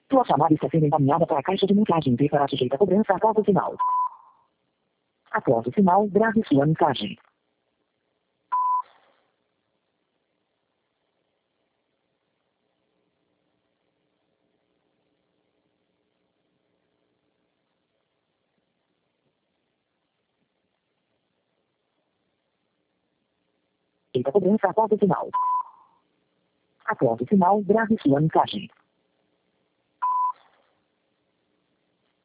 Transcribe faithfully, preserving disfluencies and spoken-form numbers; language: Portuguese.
Sua chamada está sendo encaminhada para a caixa de mensagem e será sujeita a cobrança após o sinal. Após o sinal, grave sua mensagem. Feita a cobrança após o sinal. Após o sinal, grave sua mensagem.